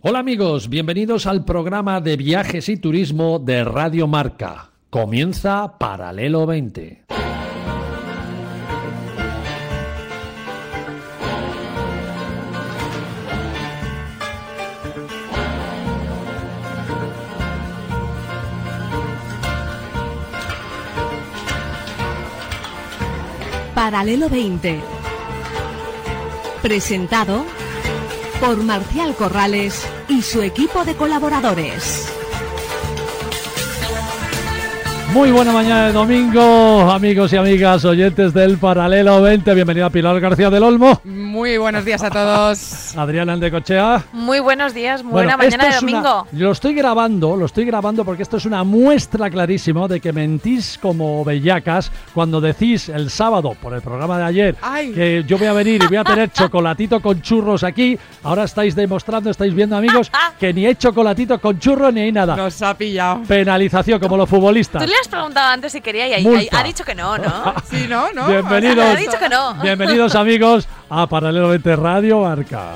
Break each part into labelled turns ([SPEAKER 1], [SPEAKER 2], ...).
[SPEAKER 1] Hola amigos, bienvenidos al programa de viajes y turismo de Radio Marca. Comienza Paralelo 20.
[SPEAKER 2] Paralelo 20. Presentado por Marcial Corrales y su equipo de colaboradores.
[SPEAKER 1] Muy buena mañana de domingo, amigos y amigas, oyentes del Paralelo 20. Bienvenida Pilar García del Olmo.
[SPEAKER 3] Muy buenos días a todos.
[SPEAKER 1] Adriana Andecochea.
[SPEAKER 4] Muy buenos días, buena mañana de domingo.
[SPEAKER 1] Lo estoy grabando porque esto es una muestra clarísima de que mentís como bellacas cuando decís el sábado, por el programa de ayer, que yo voy a venir y voy a tener chocolatito con churros aquí. Ahora estáis demostrando, estáis viendo, amigos, que ni hay chocolatito con churros ni hay nada.
[SPEAKER 3] Nos ha pillado.
[SPEAKER 1] Penalización, como los futbolistas.
[SPEAKER 4] Tú le has preguntado antes si quería y ha dicho que no, ¿no?
[SPEAKER 3] Sí, no.
[SPEAKER 1] Bienvenidos,
[SPEAKER 4] ha dicho que no.
[SPEAKER 1] Bienvenidos amigos a Paralelo 20 Radio Marca.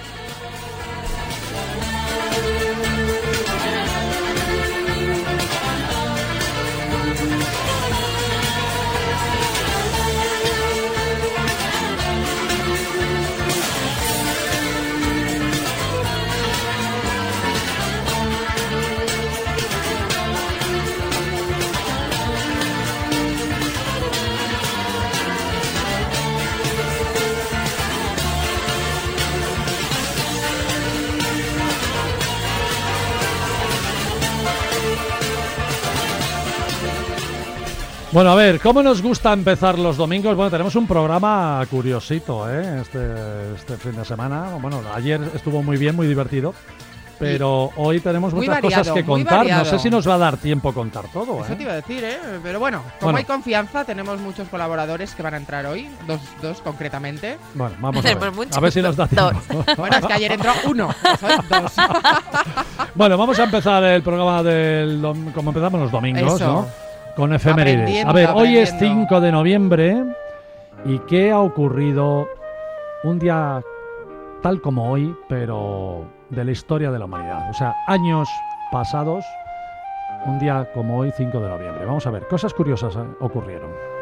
[SPEAKER 1] Bueno, a ver, ¿cómo nos gusta empezar los domingos? Bueno, tenemos un programa curiosito, este fin de semana. Bueno, ayer estuvo muy bien, muy divertido, pero hoy tenemos muchas cosas que contar. No sé si nos va a dar tiempo a contar todo.
[SPEAKER 3] Eso te iba a decir, pero bueno, hay confianza, tenemos muchos colaboradores que van a entrar hoy, dos concretamente.
[SPEAKER 1] Bueno, vamos a ver si nos da tiempo.
[SPEAKER 3] Bueno, es que ayer entró uno, ¿sabes? Dos.
[SPEAKER 1] Bueno, vamos a empezar el programa como empezamos los domingos,
[SPEAKER 3] eso.
[SPEAKER 1] ¿no? Con efemérides. A ver, hoy es 5 de noviembre. ¿Y qué ha ocurrido un día tal como hoy, pero de la historia de la humanidad? O sea, años pasados, un día como hoy, 5 de noviembre. Vamos a ver, cosas curiosas ocurrieron.